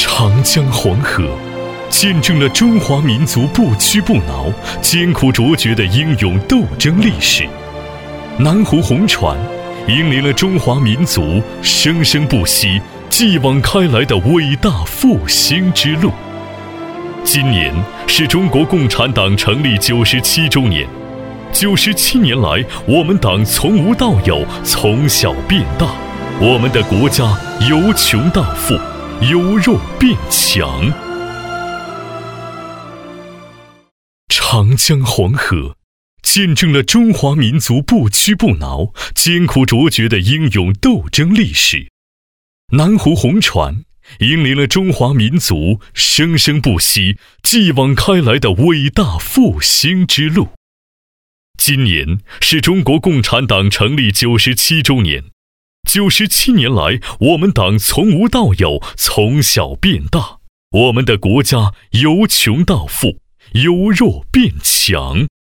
长江黄河见证了中华民族不屈不挠、艰苦卓绝的英勇斗争历史，南湖红船引领了中华民族生生不息、继往开来的伟大复兴之路。今年是中国共产党成立97周年，97年来，我们党从无到有，从小变大，我们的国家由穷到富，由弱变强。长江黄河见证了中华民族不屈不挠、艰苦卓绝的英勇斗争历史，南湖红船引领了中华民族生生不息、继往开来的伟大复兴之路。今年是中国共产党成立97周年，97年来，我们党从无到有，从小变大，我们的国家由穷到富，由弱变强。